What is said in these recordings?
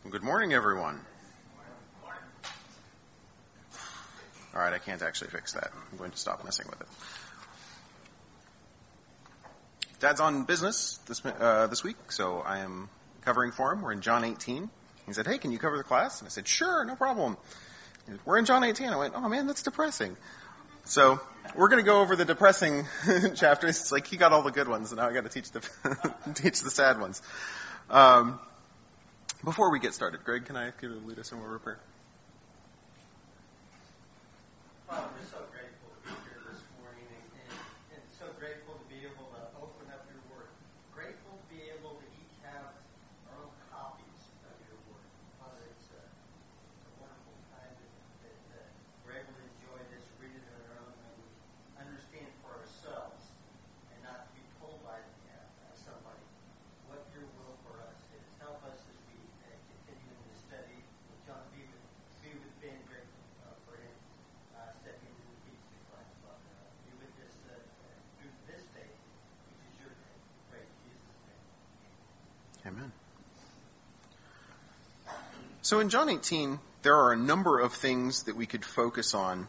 Good morning, everyone. All right, I can't actually fix that. I'm going to stop messing with it. Dad's on business this week, so I am covering for him. We're in John 18. He said, "Hey, can you cover the class?" And I said, "Sure, no problem." Said, "We're in John 18. I went, "Oh, man, that's depressing." So we're going to go over the depressing chapters. It's like he got all the good ones, and now I got to teach the sad ones. Before we get started, Greg, can I ask you to lead us in a word of prayer? Father, we're so grateful to be here this morning and so grateful to be able to open up your word. Grateful to be able to each have our own copies of your word. Father, it's a wonderful time that we're able to enjoy this, read it on our own, and we understand for ourselves and not to be told by somebody what your will for us is. Help us as we continue in this study with John. Be with Ben. Grateful for him stepping into the teaching of Christ. Father, be with us through this day, which is your day. Pray in Jesus' name. Amen. So in John 18, there are a number of things that we could focus on.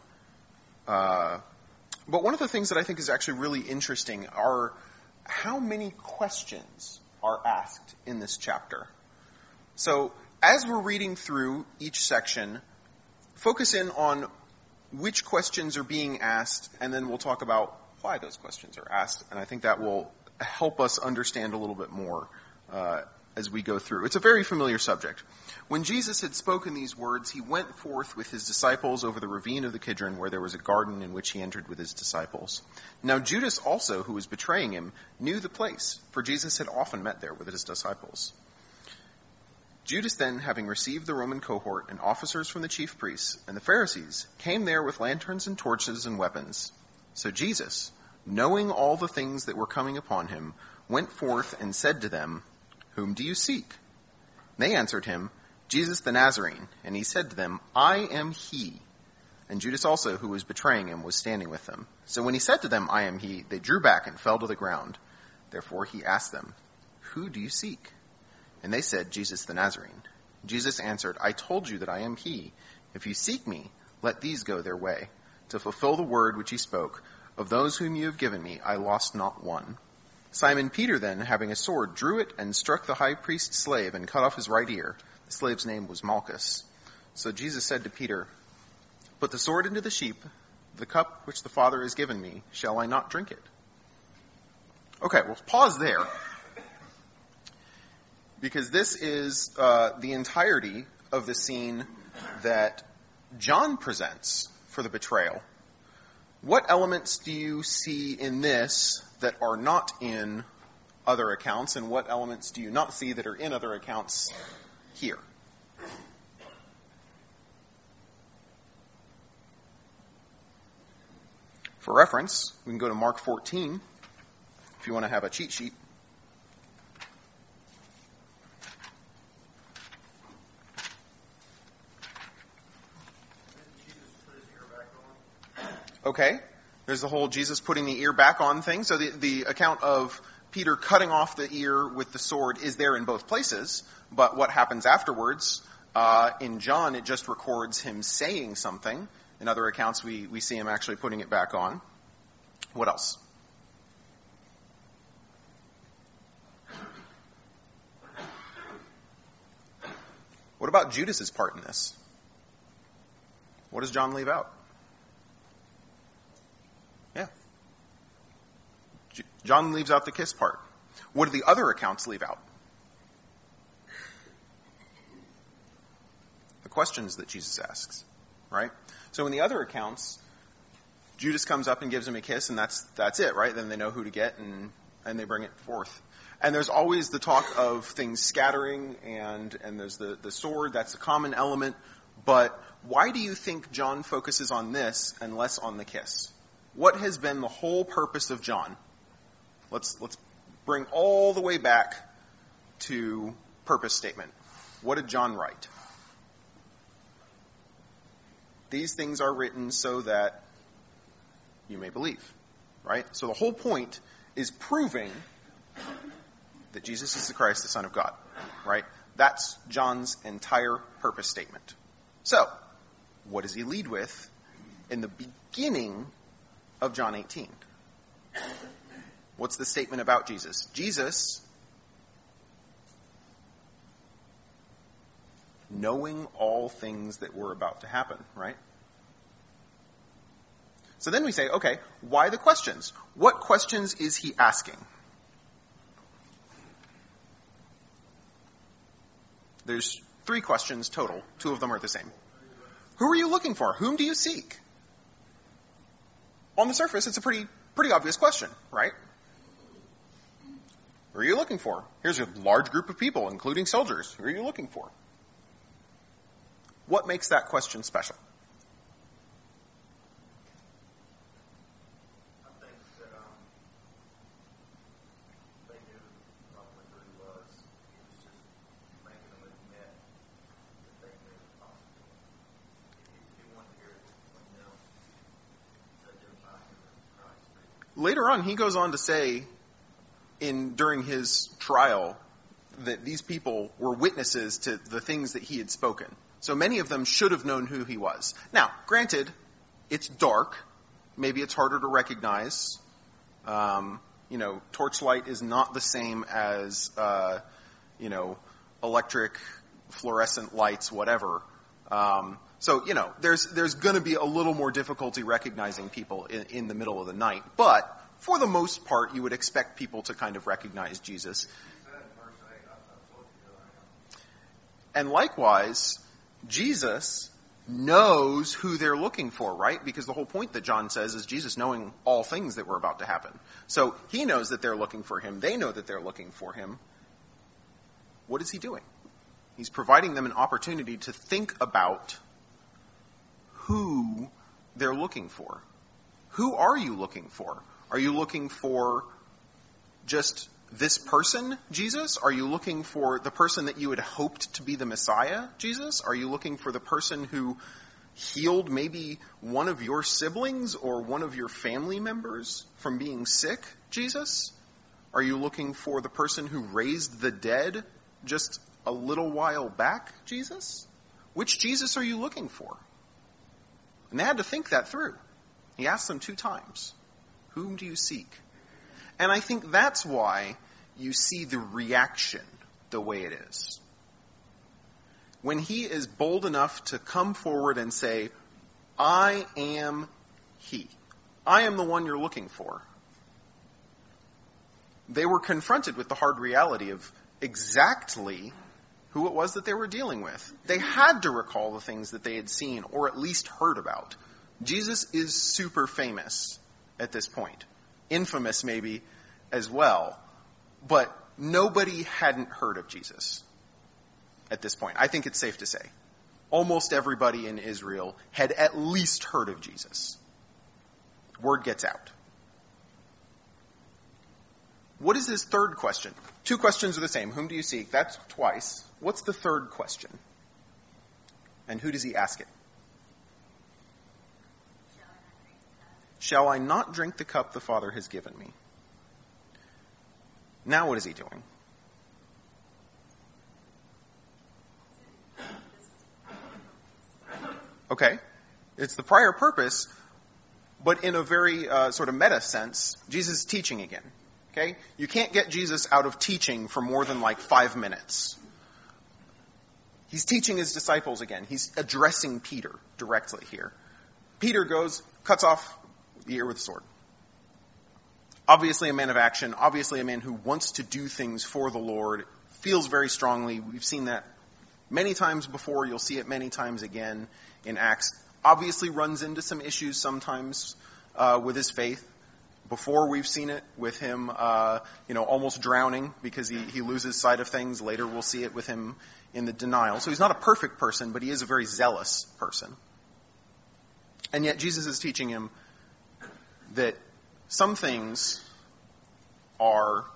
But one of the things that I think is actually really interesting are how many questions are asked in this chapter. So as we're reading through each section, focus in on which questions are being asked, and then we'll talk about why those questions are asked. And I think that will help us understand a little bit more as we go through. It's a very familiar subject. When Jesus had spoken these words, he went forth with his disciples over the ravine of the Kidron, where there was a garden in which he entered with his disciples. Now Judas also, who was betraying him, knew the place, for Jesus had often met there with his disciples. Judas then, having received the Roman cohort and officers from the chief priests and the Pharisees, came there with lanterns and torches and weapons. So Jesus, knowing all the things that were coming upon him, went forth and said to them, "Whom do you seek?" They answered him, "Jesus the Nazarene." And he said to them, "I am he." And Judas also, who was betraying him, was standing with them. So when he said to them, "I am he," they drew back and fell to the ground. Therefore he asked them, "Who do you seek?" And they said, "Jesus the Nazarene." Jesus answered, "I told you that I am he. If you seek me, let these go their way. To fulfill the word which he spoke, of those whom you have given me, I lost not one." Simon Peter then, having a sword, drew it and struck the high priest's slave and cut off his right ear. The slave's name was Malchus. So Jesus said to Peter, "Put the sword into the sheath. The cup which the Father has given me, shall I not drink it?" Okay, we'll pause there, because this is the entirety of the scene that John presents for the betrayal. What elements do you see in this that are not in other accounts, and what elements do you not see that are in other accounts here? For reference, we can go to Mark 14 if you want to have a cheat sheet. Okay, there's the whole Jesus putting the ear back on thing. So the account of Peter cutting off the ear with the sword is there in both places, but what happens afterwards, in John, it just records him saying something. In other accounts, we see him actually putting it back on. What else? What about Judas's part in this? What does John leave out? Yeah. John leaves out the kiss part. What do the other accounts leave out? The questions that Jesus asks, right? So in the other accounts, Judas comes up and gives him a kiss, and that's it, right? Then they know who to get, and they bring it forth. And there's always the talk of things scattering, and there's the sword. That's a common element. But why do you think John focuses on this and less on the kiss? What has been the whole purpose of John? Let's bring all the way back to purpose statement. What did John write? These things are written so that you may believe, right? So the whole point is proving that Jesus is the Christ, the Son of God, right? That's John's entire purpose statement. So, what does he lead with in the beginning of John 18? What's the statement about Jesus? Jesus, knowing all things that were about to happen, right? So then we say, okay, why the questions? What questions is he asking? There's 3 questions total. 2 of them are the same. Who are you looking for? Whom do you seek? On the surface, it's a pretty obvious question, right? Who are you looking for? Here's a large group of people, including soldiers. Who are you looking for? What makes that question special? I think that they knew probably who he was. He was just making them admit that they knew the possible. He wanted to hear it from them that they were talking to Christ. Later on, he goes on to say, during his trial, that these people were witnesses to the things that he had spoken. So many of them should have known who he was. Now, granted, it's dark. Maybe it's harder to recognize. Torchlight is not the same as, electric, fluorescent lights, whatever. There's going to be a little more difficulty recognizing people in the middle of the night. But for the most part, you would expect people to kind of recognize Jesus. And likewise, Jesus knows who they're looking for, right? Because the whole point that John says is Jesus knowing all things that were about to happen. So he knows that they're looking for him. They know that they're looking for him. What is he doing? He's providing them an opportunity to think about who they're looking for. Who are you looking for? Are you looking for just this person, Jesus? Are you looking for the person that you had hoped to be the Messiah, Jesus? Are you looking for the person who healed maybe one of your siblings or one of your family members from being sick, Jesus? Are you looking for the person who raised the dead just a little while back, Jesus? Which Jesus are you looking for? And they had to think that through. He asked them 2 times. Whom do you seek? And I think that's why you see the reaction the way it is. When he is bold enough to come forward and say, I am he. I am the one you're looking for. They were confronted with the hard reality of exactly who it was that they were dealing with. They had to recall the things that they had seen or at least heard about. Jesus is super famous at this point. Infamous maybe as well. But nobody hadn't heard of Jesus at this point. I think it's safe to say. Almost everybody in Israel had at least heard of Jesus. Word gets out. What is his third question? 2 questions are the same. Whom do you seek? That's twice. What's the third question? And who does he ask it? Shall I not drink the cup the Father has given me? Now what is he doing? Okay. It's the prior purpose, but in a very sort of meta sense, Jesus is teaching again. Okay? You can't get Jesus out of teaching for more than 5 minutes. He's teaching his disciples again. He's addressing Peter directly here. Peter goes, cuts off the ear with a sword. Obviously a man of action, obviously a man who wants to do things for the Lord, feels very strongly. We've seen that many times before. You'll see it many times again in Acts. Obviously runs into some issues sometimes with his faith. Before we've seen it with him, almost drowning because he loses sight of things. Later we'll see it with him in the denial. So he's not a perfect person, but he is a very zealous person. And yet Jesus is teaching him that some things are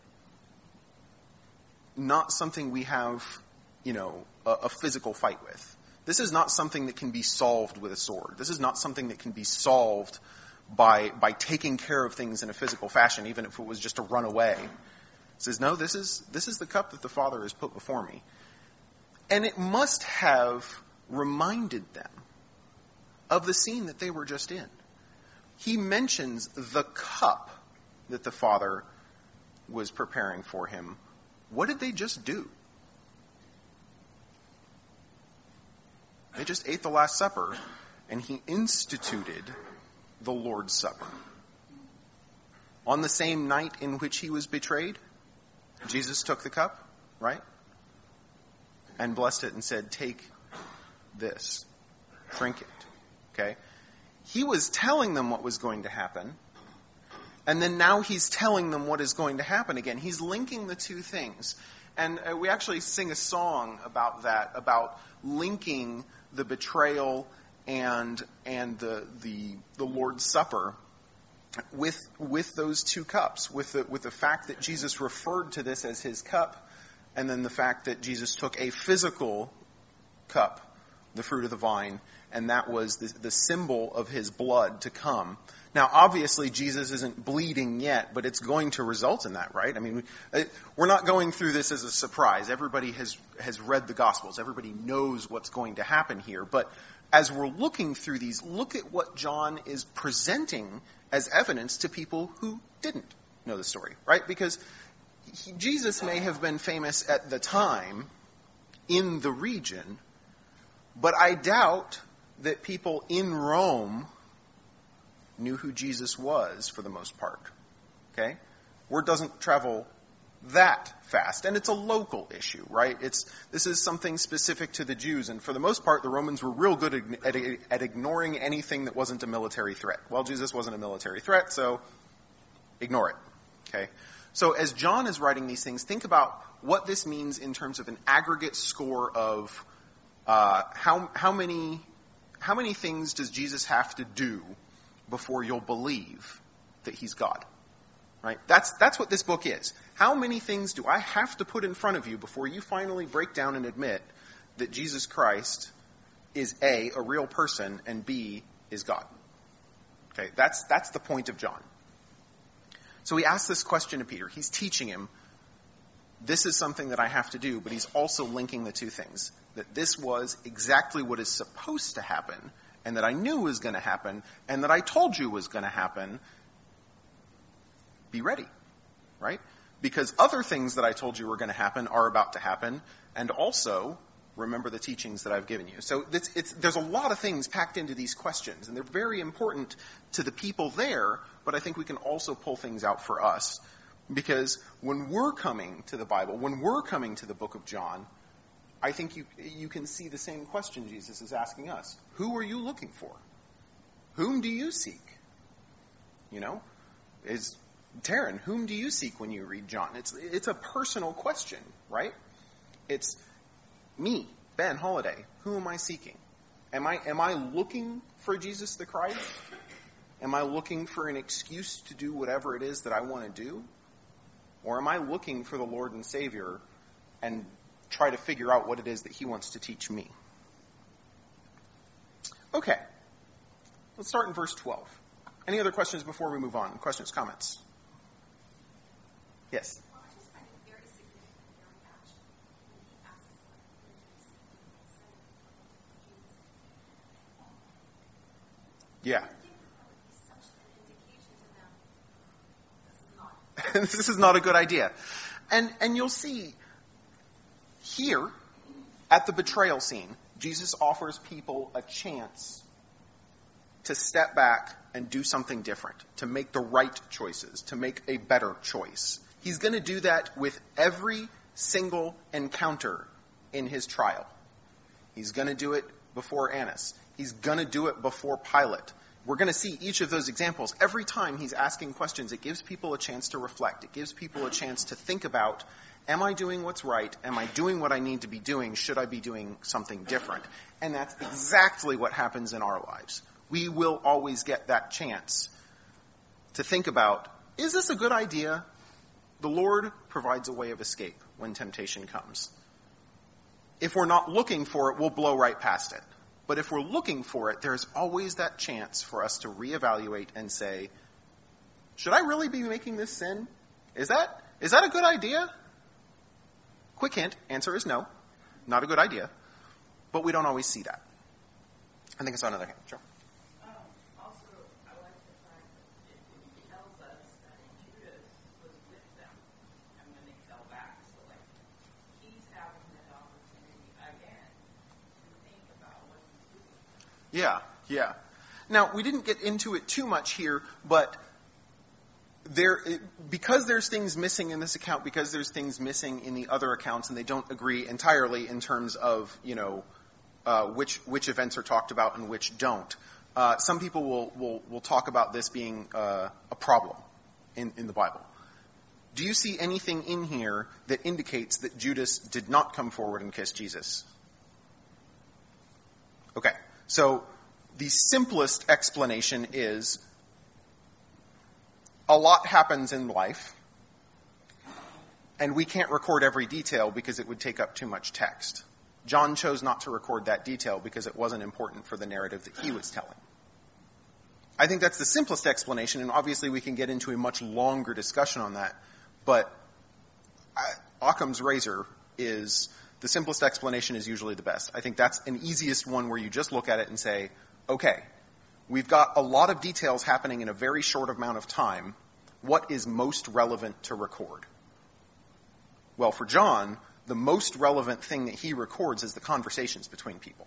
not something we have, a physical fight with. This is not something that can be solved with a sword. This is not something that can be solved by taking care of things in a physical fashion, even if it was just to run away. He says, no, this is the cup that the Father has put before me. And it must have reminded them of the scene that they were just in. He mentions the cup that the Father was preparing for him. What did they just do? They just ate the Last Supper, and he instituted the Lord's Supper. On the same night in which he was betrayed, Jesus took the cup, right? And blessed it and said, "Take this, drink it." Okay? He was telling them what was going to happen, and then now he's telling them what is going to happen again. He's linking the two things. And we actually sing a song about that, about linking the betrayal and the Lord's Supper with those two cups, with the fact that Jesus referred to this as his cup, and then the fact that Jesus took a physical cup, the fruit of the vine, and that was the symbol of his blood to come. Now, obviously, Jesus isn't bleeding yet, but it's going to result in that, right? I mean, we're not going through this as a surprise. Everybody has read the Gospels. Everybody knows what's going to happen here. But as we're looking through these, look at what John is presenting as evidence to people who didn't know the story, right? Because Jesus may have been famous at the time in the region, but I doubt that people in Rome knew who Jesus was for the most part. Okay? Word doesn't travel that fast, and it's a local issue, right? This is something specific to the Jews, and for the most part, the Romans were real good at ignoring anything that wasn't a military threat. Well, Jesus wasn't a military threat, so ignore it. Okay? So as John is writing these things, think about what this means in terms of an aggregate score of how many things does Jesus have to do before you'll believe that he's God, right? That's what this book is. How many things do I have to put in front of you before you finally break down and admit that Jesus Christ is A, a real person, and B, is God? Okay, that's the point of John. So he asks this question to Peter. He's teaching him, this is something that I have to do, but he's also linking the two things. That this was exactly what is supposed to happen, and that I knew was going to happen, and that I told you was going to happen. Be ready, right? Because other things that I told you were going to happen are about to happen, and also remember the teachings that I've given you. So there's a lot of things packed into these questions, and they're very important to the people there, but I think we can also pull things out for us. Because when we're coming to the Bible, when we're coming to the book of John, I think you can see the same question Jesus is asking us. Who are you looking for? Whom do you seek? You know, Taryn, whom do you seek when you read John? It's a personal question, right? It's me, Ben Holiday. Who am I seeking? Am I looking for Jesus the Christ? Am I looking for an excuse to do whatever it is that I want to do? Or am I looking for the Lord and Savior and try to figure out what it is that he wants to teach me? Okay. Let's start in verse 12. Any other questions before we move on? Questions, comments? Yes? Well, I just find it very significant, very actual, when he asks what Yeah. I think that would be such an indication to them this is not. This is not a good idea. And you'll see here at the betrayal scene, Jesus offers people a chance to step back and do something different, to make the right choices, to make a better choice. He's going to do that with every single encounter in his trial. He's going to do it before Annas. He's going to do it before Pilate. We're going to see each of those examples. Every time he's asking questions, it gives people a chance to reflect. It gives people a chance to think about, am I doing what's right? Am I doing what I need to be doing? Should I be doing something different? And that's exactly what happens in our lives. We will always get that chance to think about, is this a good idea? The Lord provides a way of escape when temptation comes. If we're not looking for it, we'll blow right past it. But if we're looking for it, there's always that chance for us to reevaluate and say, should I really be making this sin? Is that a good idea? Quick hint, answer is no. Not a good idea, but we don't always see that. I think I saw another hand. Sure. Also, I like the fact that it tells us that Judas was with them, and when they fell back, so like he's having that opportunity again to think about what he's doing. Yeah. Now, we didn't get into it too much here, but because there's things missing in this account, because there's things missing in the other accounts, and they don't agree entirely in terms of, which events are talked about and which don't. Some people will talk about this being a problem in the Bible. Do you see anything in here that indicates that Judas did not come forward and kiss Jesus? Okay, so the simplest explanation is a lot happens in life, and we can't record every detail because it would take up too much text. John chose not to record that detail because it wasn't important for the narrative that he was telling. I think that's the simplest explanation, and obviously we can get into a much longer discussion on that, but Occam's razor is the simplest explanation is usually the best. I think that's an easiest one where you just look at it and say, okay, we've got a lot of details happening in a very short amount of time. What is most relevant to record? Well, for John, the most relevant thing that he records is the conversations between people.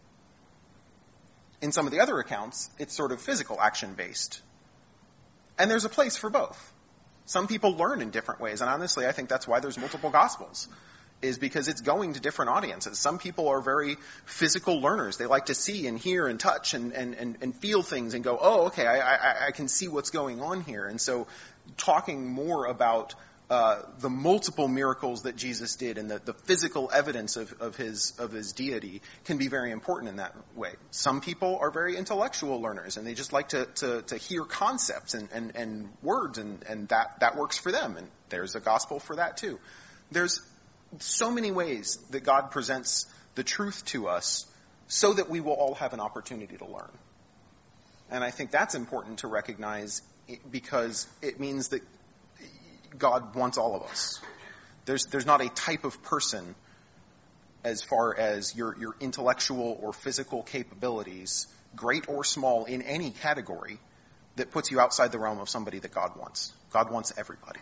In some of the other accounts, it's sort of physical action-based. And there's a place for both. Some people learn in different ways, and honestly, I think that's why there's multiple Gospels, is because it's going to different audiences. Some people are very physical learners. They like to see and hear and touch and feel things and go, oh, okay, I can see what's going on here. And so talking more about the multiple miracles that Jesus did and the physical evidence of his deity can be very important in that way. Some people are very intellectual learners, and they just like to hear concepts and words, and that works for them. And there's a gospel for that too. There's so many ways that God presents the truth to us so that we will all have an opportunity to learn. And I think that's important to recognize because it means that God wants all of us. There's not a type of person as far as your intellectual or physical capabilities, great or small, in any category, that puts you outside the realm of somebody that God wants. God wants everybody.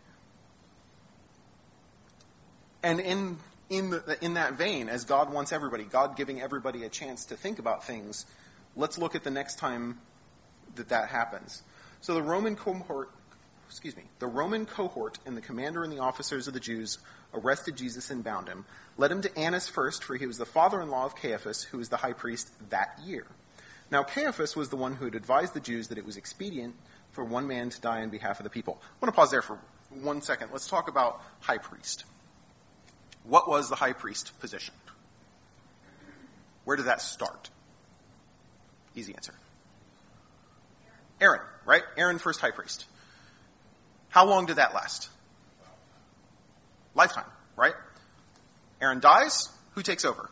And in that vein, as God wants everybody, God giving everybody a chance to think about things, let's look at the next time that happens. So the Roman cohort and the commander and the officers of the Jews arrested Jesus and bound him, led him to Annas first, for he was the father-in-law of Caiaphas, who was the high priest that year. Now Caiaphas was the one who had advised the Jews that it was expedient for one man to die on behalf of the people. I want to pause there for 1 second. Let's talk about high priest. What was the high priest position? Where did that start? Easy answer. Aaron, right? Aaron, first high priest. How long did that last? Lifetime, right? Aaron dies. Who takes over?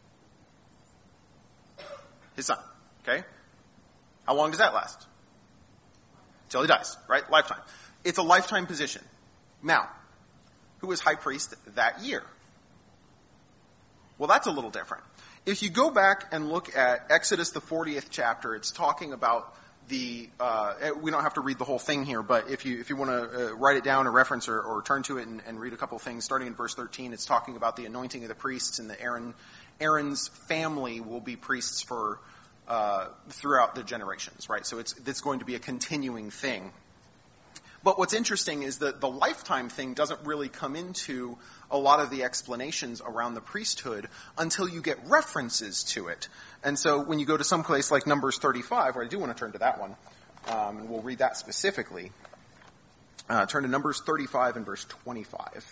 His son, okay? How long does that last? Till he dies, right? Lifetime. It's a lifetime position. Now, who was high priest that year? Well, that's a little different. If you go back and look at Exodus, the 40th chapter, it's talking about we don't have to read the whole thing here, but if you want to write it down or reference or turn to it and read a couple of things, starting in verse 13, it's talking about the anointing of the priests and Aaron's family will be priests for throughout the generations, right? So it's going to be a continuing thing. But what's interesting is that the lifetime thing doesn't really come into a lot of the explanations around the priesthood until you get references to it. And so when you go to some place like Numbers 35, where I do want to turn to that one, and we'll read that specifically, turn to Numbers 35 and verse 25.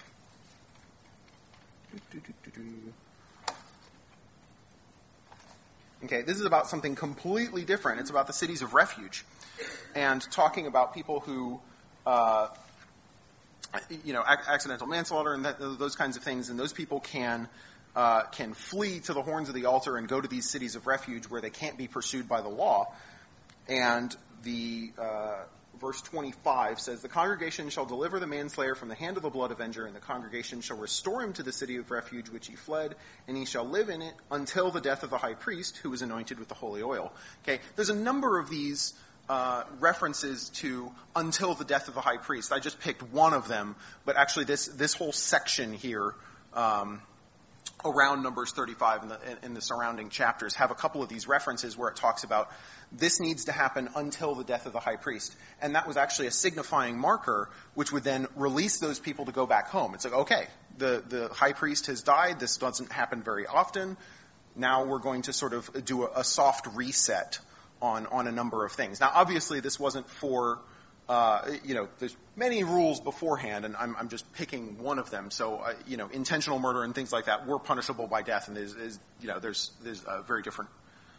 Okay, this is about something completely different. It's about the cities of refuge and talking about people who accidental manslaughter and those kinds of things, and those people can flee to the horns of the altar and go to these cities of refuge where they can't be pursued by the law. And the verse 25 says, "The congregation shall deliver the manslayer from the hand of the blood avenger, and the congregation shall restore him to the city of refuge which he fled, and he shall live in it until the death of the high priest, who is anointed with the holy oil." Okay, there's a number of these references to until the death of the high priest. I just picked one of them, but actually this whole section here around Numbers 35 and the surrounding chapters have a couple of these references where it talks about this needs to happen until the death of the high priest. And that was actually a signifying marker which would then release those people to go back home. It's like, okay, the high priest has died. This doesn't happen very often. Now we're going to sort of do a soft reset on a number of things. Now, obviously, this wasn't for there's many rules beforehand, and I'm just picking one of them. So, intentional murder and things like that were punishable by death, and there's very different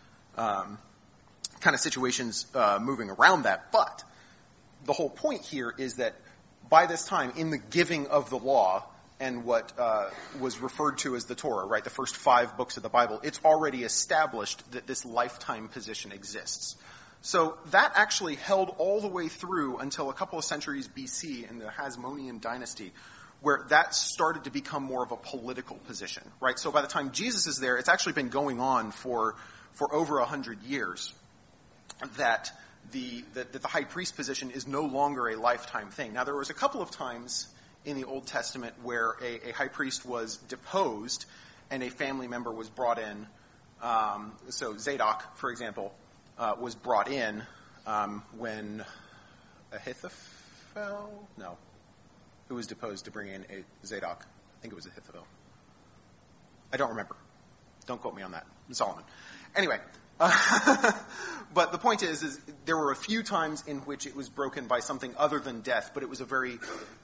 kind of situations moving around that. But the whole point here is that by this time, in the giving of the law and what was referred to as the Torah, right, the first 5 books of the Bible, it's already established that this lifetime position exists. So that actually held all the way through until a couple of centuries BC in the Hasmonean dynasty, where that started to become more of a political position, right? So by the time Jesus is there, it's actually been going on for over 100 years that the high priest position is no longer a lifetime thing. Now, there was a couple of times in the Old Testament where a high priest was deposed and a family member was brought in. So Zadok, for example, was brought in when Ahithophel? No. Who was deposed to bring in a Zadok? I think it was Ahithophel. I don't remember. Don't quote me on that. Solomon. Anyway, but the point is there were a few times in which it was broken by something other than death, but it was a very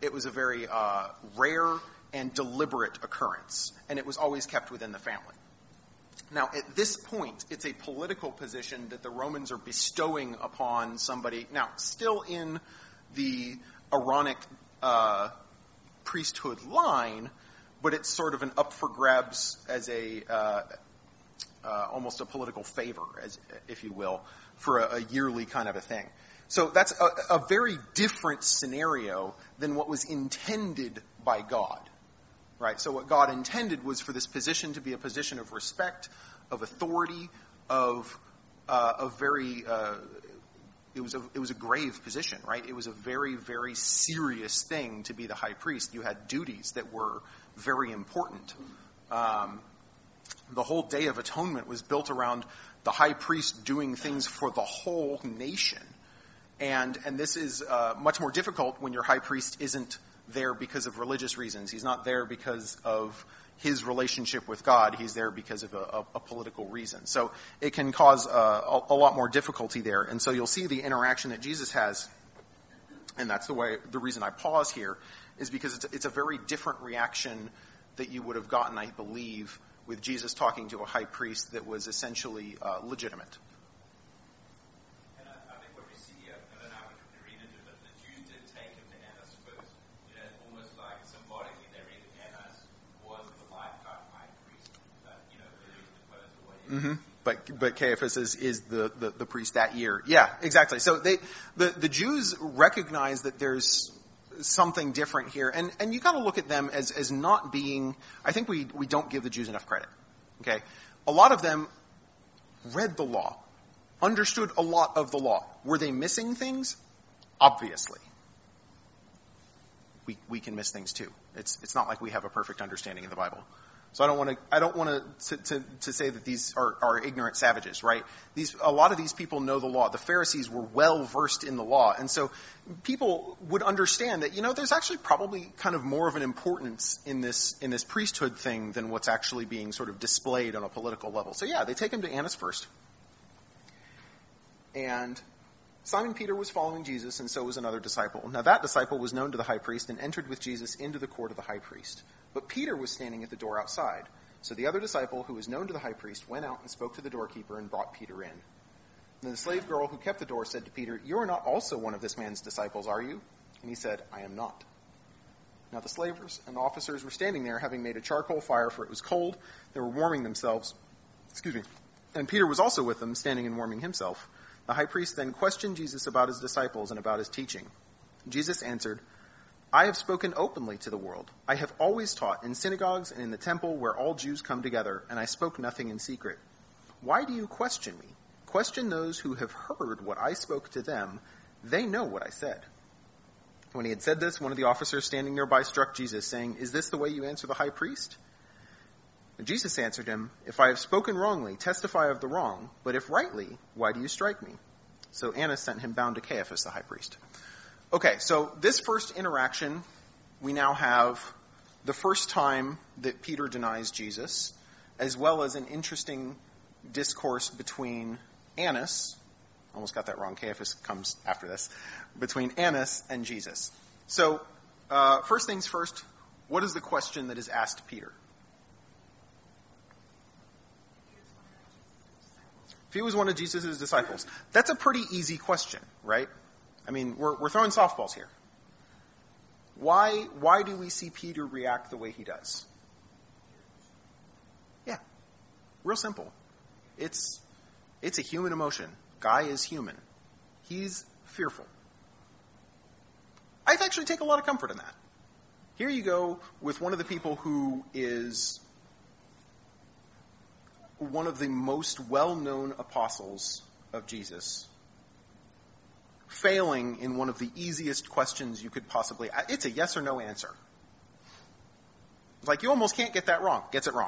rare and deliberate occurrence, and it was always kept within the family. Now, at this point, it's a political position that the Romans are bestowing upon somebody. Now, still in the Aaronic priesthood line, but it's sort of an up for grabs as almost a political favor, as if you will, for a yearly kind of a thing. So that's a very different scenario than what was intended by God. Right, so what God intended was for this position to be a position of respect, of authority, of very. It was a grave position, right? It was a very, very serious thing to be the high priest. You had duties that were very important. The whole Day of Atonement was built around the high priest doing things for the whole nation, and this is much more difficult when your high priest isn't there because of religious reasons. He's not there because of his relationship with God. He's there because of a political reason. So it can cause a lot more difficulty there. And so you'll see the interaction that Jesus has, and that's the reason I pause here, is because it's a very different reaction that you would have gotten, I believe, with Jesus talking to a high priest that was essentially legitimate. I think what we see here, I don't know how much we read into it, but the Jews did take him to Annas first. Almost like symbolically they read that Annas was the lifetime high priest, whether he was deposed or whatever. Mm-hmm. But Caiaphas is the priest that year. Yeah, exactly. So the Jews recognize that there's something different here, and you got to look at them as not being. I think we don't give the Jews enough credit. Okay, a lot of them read the law, understood a lot of the law. Were they missing things? Obviously. We can miss things too. It's not like we have a perfect understanding of the Bible. So I don't want to say that these are ignorant savages, right? A lot of these people know the law. The Pharisees were well versed in the law, and so people would understand that there's actually probably kind of more of an importance in this priesthood thing than what's actually being sort of displayed on a political level. So yeah, they take him to Annas first, and Simon Peter was following Jesus, and so was another disciple. Now that disciple was known to the high priest and entered with Jesus into the court of the high priest. But Peter was standing at the door outside. So the other disciple, who was known to the high priest, went out and spoke to the doorkeeper and brought Peter in. And the slave girl who kept the door said to Peter, "You are not also one of this man's disciples, are you?" And he said, "I am not." Now the slavers and officers were standing there, having made a charcoal fire, for it was cold. They were warming themselves. And Peter was also with them, standing and warming himself. The high priest then questioned Jesus about his disciples and about his teaching. Jesus answered, I have spoken openly to the world. I have always taught in synagogues and in the temple where all Jews come together, and I spoke nothing in secret. Why do you question me? Question those who have heard what I spoke to them. They know what I said. When he had said this, one of the officers standing nearby struck Jesus, saying, Is this the way you answer the high priest? And Jesus answered him, If I have spoken wrongly, testify of the wrong, but if rightly, why do you strike me? So Annas sent him bound to Caiaphas, the high priest. Okay, so this first interaction, we now have the first time that Peter denies Jesus, as well as an interesting discourse between Annas, almost got that wrong, Caiaphas comes after this, between Annas and Jesus. So, first things first, what is the question that is asked Peter? If he was one of Jesus' disciples. That's a pretty easy question, right? I mean, we're throwing softballs here. Why do we see Peter react the way he does? Yeah, real simple. It's a human emotion. Guy is human. He's fearful. I actually take a lot of comfort in that. Here you go with one of the people who is one of the most well-known apostles of Jesus, failing in one of the easiest questions you could possibly... It's a yes or no answer. It's like, you almost can't get that wrong. Gets it wrong.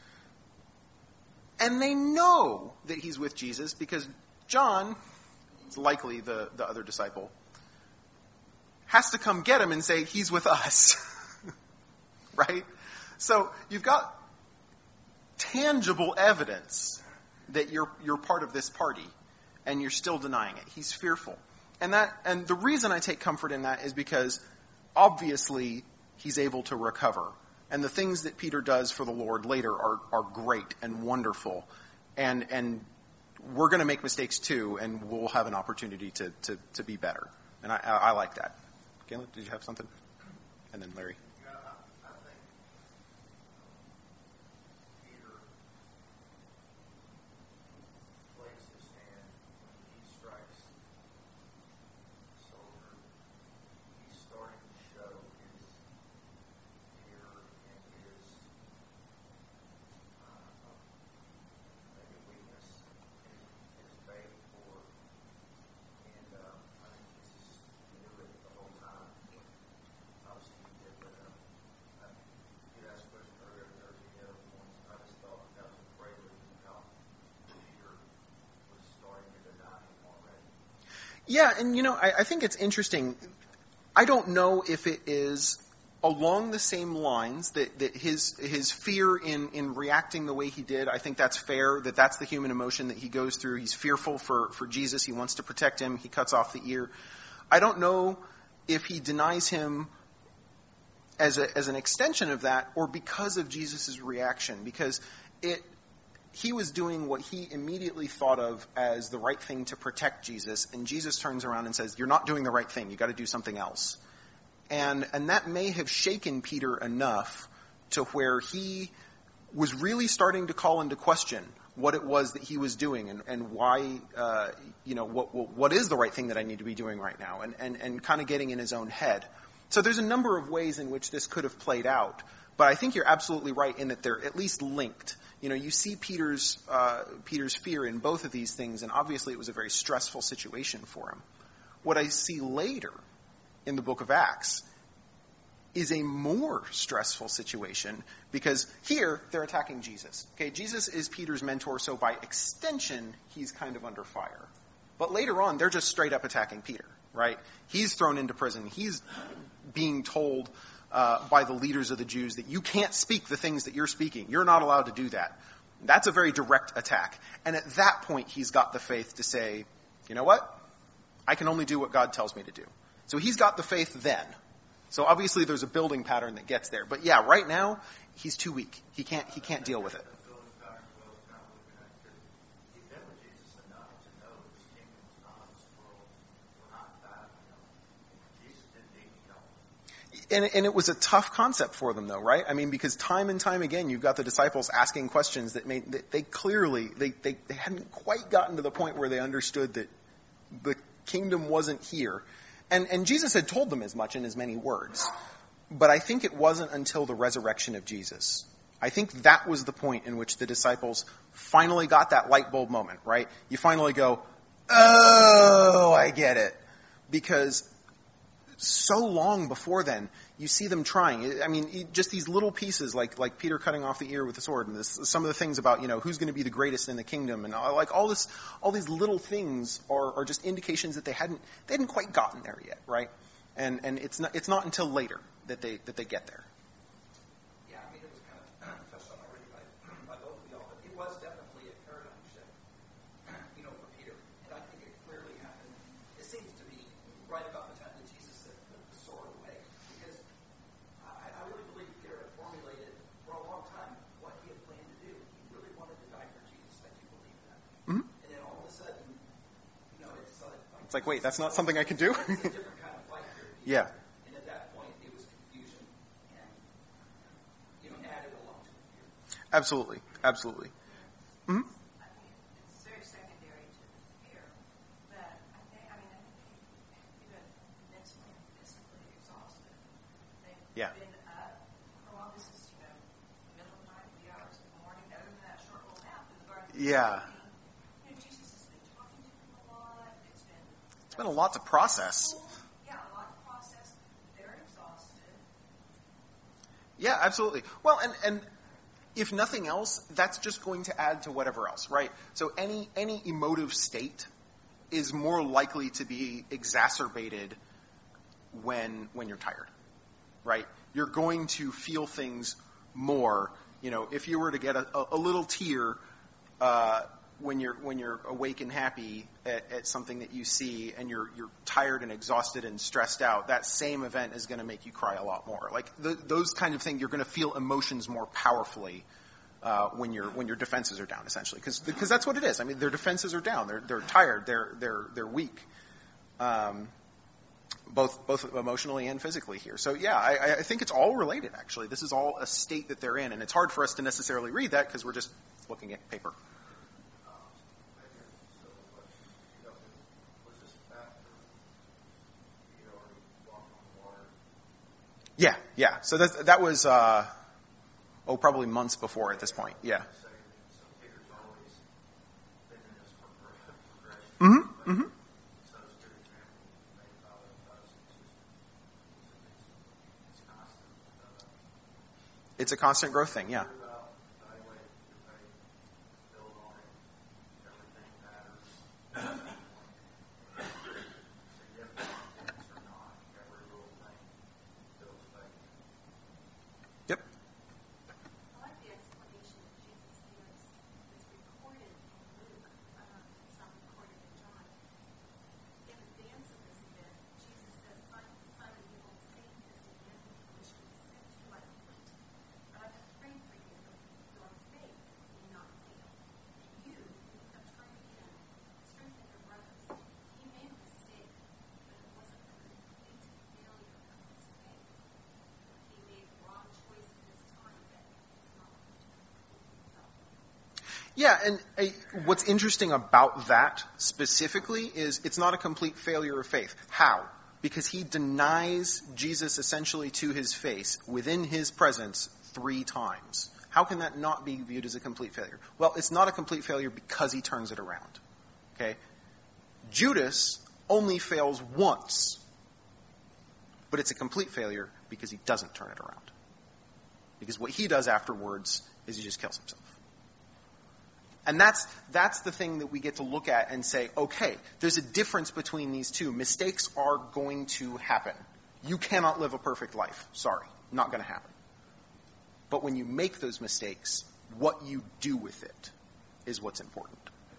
And they know that he's with Jesus because John, it's likely the other disciple, has to come get him and say, he's with us. Right? So you've got tangible evidence that you're part of this party, and you're still denying it. He's fearful. And the reason I take comfort in that is because obviously he's able to recover. And the things that Peter does for the Lord later are great and wonderful. And we're going to make mistakes too, and we'll have an opportunity to be better. And I like that. Galen, did you have something? And then Larry. Yeah, I think Peter plays his hand when he strikes the soldier. He's starting to show his fear and his maybe weakness in his faith for, and I think Jesus knew it the whole time. Obviously he did, but you asked a question earlier, if there's any other ones. I just thought that was a prelude to how Peter was starting to deny him already. Yeah, and I think it's interesting. I don't know if it is along the same lines that his fear in reacting the way he did. I think that's fair, that's the human emotion that he goes through. He's fearful for Jesus. He wants to protect him. He cuts off the ear. I don't know if he denies him as an extension of that or because of Jesus' reaction, because he was doing what he immediately thought of as the right thing to protect Jesus, and Jesus turns around and says, you're not doing the right thing. You got to do something else. And that may have shaken Peter enough to where he was really starting to call into question what it was that he was doing and why, what is the right thing that I need to be doing right now, and kind of getting in his own head. So there's a number of ways in which this could have played out, but I think you're absolutely right in that they're at least linked. You see Peter's fear in both of these things, and obviously it was a very stressful situation for him. What I see later in the book of Acts is a more stressful situation because here they're attacking Jesus. Okay, Jesus is Peter's mentor, so by extension, he's kind of under fire. But later on, they're just straight up attacking Peter, right? He's thrown into prison. He's being told by the leaders of the Jews that you can't speak the things that you're speaking. You're not allowed to do that. That's a very direct attack. And at that point, he's got the faith to say, you know what? I can only do what God tells me to do. So he's got the faith then. So obviously there's a building pattern that gets there. But yeah, right now, he's too weak. He can't deal with it. He's been with Jesus enough to know his kingdom was not of this world. We're not bad enough. Jesus didn't need help. And it was a tough concept for them, though, right? I mean, because time and time again, you've got the disciples asking questions that they clearly, they hadn't quite gotten to the point where they understood that The kingdom wasn't here. And Jesus had told them as much in as many words. But I think it wasn't until the resurrection of Jesus. I think that was the point in which the disciples finally got that light bulb moment, right? You finally go, oh, I get it. Because so long before then, you see them trying. I mean, just these little pieces, like Peter cutting off the ear with the sword, and some of the things about, who's going to be the greatest in the kingdom, and all these little things are just indications that they hadn't quite gotten there yet, right? And it's not until later that they get there. Yeah, I mean, it was kind of touched on already by both of y'all, but it was definitely a paradigm shift, for Peter. And I think it clearly happened. It seems to be right about the time that Jesus said the sword away, because I really believe Peter had formulated for a long time what he had planned to do. He really wanted to die for Jesus. I do believe that. Mm-hmm. And then all of a sudden, it's like, wait, that's not something I can do? It's a different kind of fight here. Yeah. And at that point, it was confusion and, added a lot to the fear. Absolutely. Mm-hmm. I think it's very secondary to the fear, but I think even mentally and physically exhausted. They've been up for a while. This is, middle of the night, wee hours in the morning, other than that short little nap in the garden. Yeah. Jesus has been talking to them a lot. It's been a lot to process. Yeah, a lot to process. They're exhausted. Yeah, absolutely. Well, and if nothing else, that's just going to add to whatever else, right? So any emotive state is more likely to be exacerbated when you're tired, right? You're going to feel things more. If you were to get a little tear when you're awake and happy at something that you see, and you're tired and exhausted and stressed out, that same event is going to make you cry a lot more. Like those kind of things, you're going to feel emotions more powerfully when your defenses are down, essentially, because that's what it is. I mean, their defenses are down. They're tired. They're weak, both emotionally and physically here. So yeah, I think it's all related. Actually, this is all a state that they're in, and it's hard for us to necessarily read that because we're just looking at paper. Yeah. So that was probably months before at this point. Yeah. Mm-hmm. It's a constant growth thing. Yeah. Yeah, and what's interesting about that specifically is it's not a complete failure of faith. How? Because he denies Jesus essentially to his face within his presence 3 times. How can that not be viewed as a complete failure? Well, it's not a complete failure because he turns it around. Okay? Judas only fails once, but it's a complete failure because he doesn't turn it around. Because what he does afterwards is he just kills himself. And that's the thing that we get to look at and say, okay, there's a difference between these two. Mistakes are going to happen. You cannot live a perfect life. Sorry, not going to happen. But when you make those mistakes, what you do with it is what's important.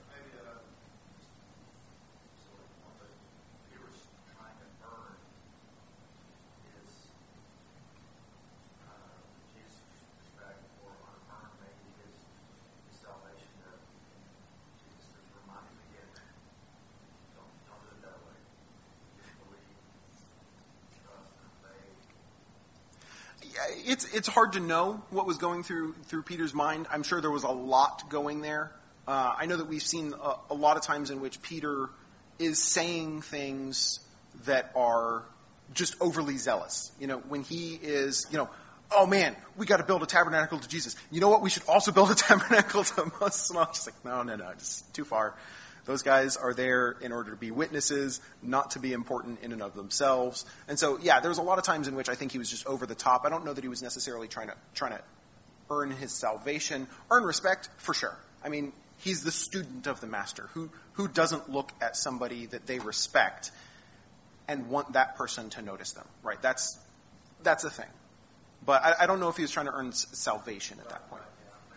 It's hard to know what was going through Peter's mind. I'm sure there was a lot going there. I know that we've seen a lot of times in which Peter is saying things that are just overly zealous. When he is, oh man, we got to build a tabernacle to Jesus. You know what? We should also build a tabernacle to Moses. And I'm just like, no, just too far. Those guys are there in order to be witnesses, not to be important in and of themselves. And so, yeah, there's a lot of times in which I think he was just over the top. I don't know that he was necessarily trying to earn his salvation, earn respect, for sure. I mean, he's the student of the master. Who doesn't look at somebody that they respect and want that person to notice them, right? That's a thing. But I don't know if he was trying to earn salvation at that point.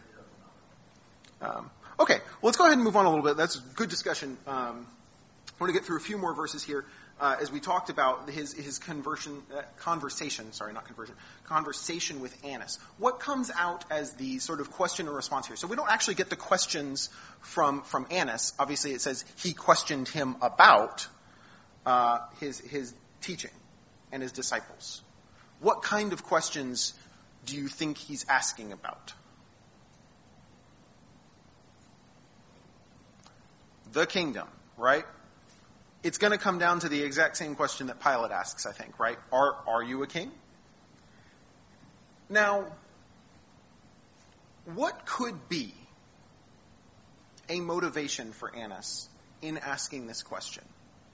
Okay, well, let's go ahead and move on a little bit. That's a good discussion. I want to get through a few more verses here as we talked about his conversation with Annas. What comes out as the sort of question and response here? So we don't actually get the questions from Annas. Obviously, it says he questioned him about his teaching and his disciples. What kind of questions do you think he's asking about? The kingdom, right? It's going to come down to the exact same question that Pilate asks, I think, right? Are you a king? Now, what could be a motivation for Annas in asking this question?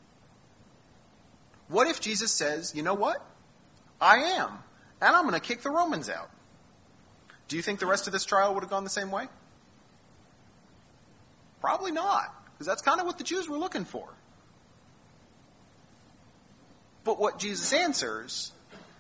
What if Jesus says, you know what? I am, and I'm going to kick the Romans out. Do you think the rest of this trial would have gone the same way? Probably not, because that's kind of what the Jews were looking for. But what Jesus answers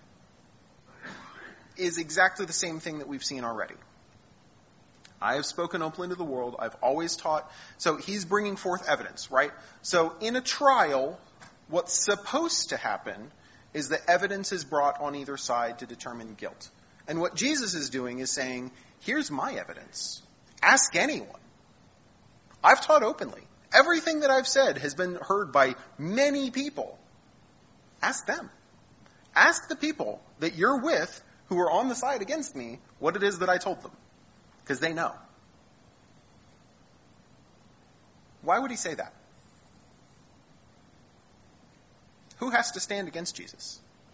is exactly the same thing that we've seen already. I have spoken openly to the world. I've always taught. So he's bringing forth evidence, right? So in a trial, what's supposed to happen is that evidence is brought on either side to determine guilt. And what Jesus is doing is saying, here's my evidence. Ask anyone. I've taught openly. Everything that I've said has been heard by many people. Ask them. Ask the people that you're with who are on the side against me what it is that I told them. Because they know. Why would he say that? Who has to stand against Jesus?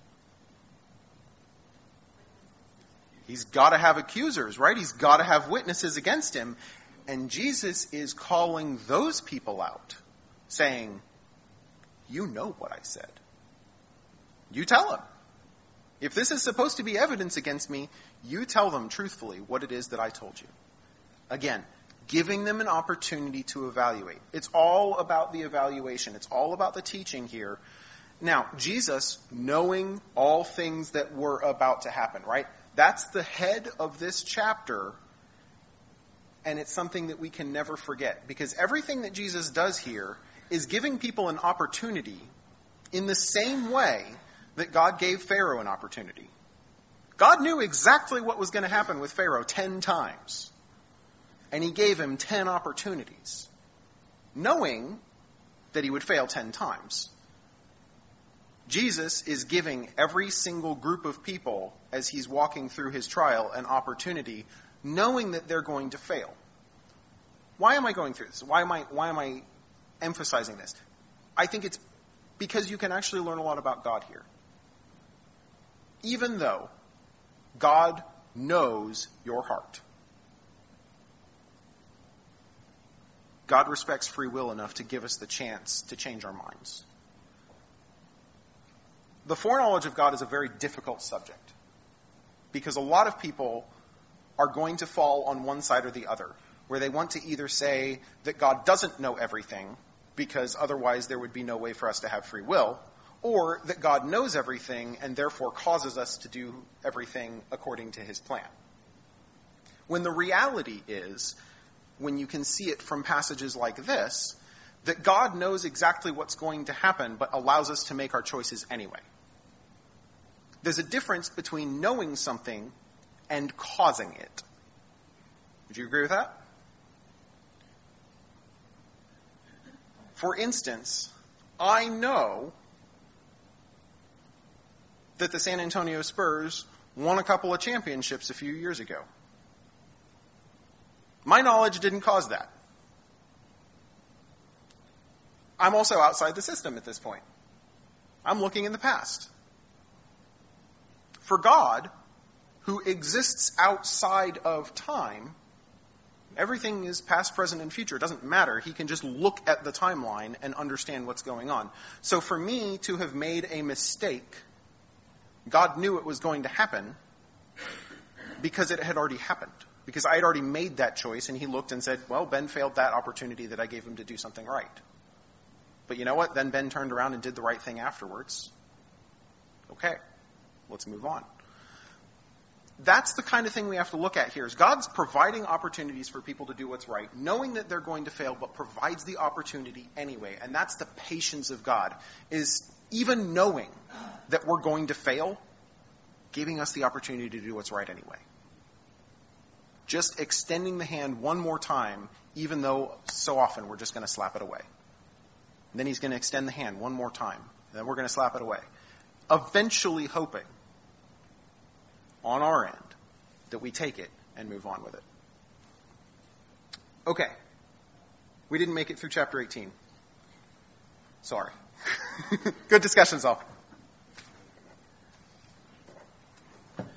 He's got to have accusers, right? He's got to have witnesses against him. And Jesus is calling those people out, saying, you know what I said. You tell them. If this is supposed to be evidence against me, you tell them truthfully what it is that I told you. Again, giving them an opportunity to evaluate. It's all about the evaluation. It's all about the teaching here. Now, Jesus, knowing all things that were about to happen, right? That's the head of this chapter, and it's something that we can never forget. Because everything that Jesus does here is giving people an opportunity in the same way that God gave Pharaoh an opportunity. God knew exactly what was going to happen with Pharaoh 10 times. And he gave him 10 opportunities, knowing that he would fail 10 times. Jesus is giving every single group of people, as he's walking through his trial, an opportunity, knowing that they're going to fail. Why am I going through this? Why am I emphasizing this? I think it's because you can actually learn a lot about God here. Even though God knows your heart. God respects free will enough to give us the chance to change our minds. The foreknowledge of God is a very difficult subject because a lot of people are going to fall on one side or the other, where they want to either say that God doesn't know everything because otherwise there would be no way for us to have free will, or that God knows everything and therefore causes us to do everything according to his plan. When the reality is, when you can see it from passages like this, that God knows exactly what's going to happen but allows us to make our choices anyway. There's a difference between knowing something and causing it. Would you agree with that? For instance, I know that the San Antonio Spurs won a couple of championships a few years ago. My knowledge didn't cause that. I'm also outside the system at this point. I'm looking in the past. For God, who exists outside of time, everything is past, present, and future. It doesn't matter. He can just look at the timeline and understand what's going on. So for me to have made a mistake, God knew it was going to happen because it had already happened. Because I had already made that choice, and he looked and said, well, Ben failed that opportunity that I gave him to do something right. But you know what? Then Ben turned around and did the right thing afterwards. Okay, let's move on. That's the kind of thing we have to look at here. Is God's providing opportunities for people to do what's right, knowing that they're going to fail, but provides the opportunity anyway. And that's the patience of God, is even knowing that we're going to fail, giving us the opportunity to do what's right anyway. Just extending the hand one more time, even though so often we're just going to slap it away. And then he's going to extend the hand one more time, and then we're going to slap it away. Eventually hoping, on our end, that we take it and move on with it. Okay. We didn't make it through chapter 18. Sorry. Good discussions, all.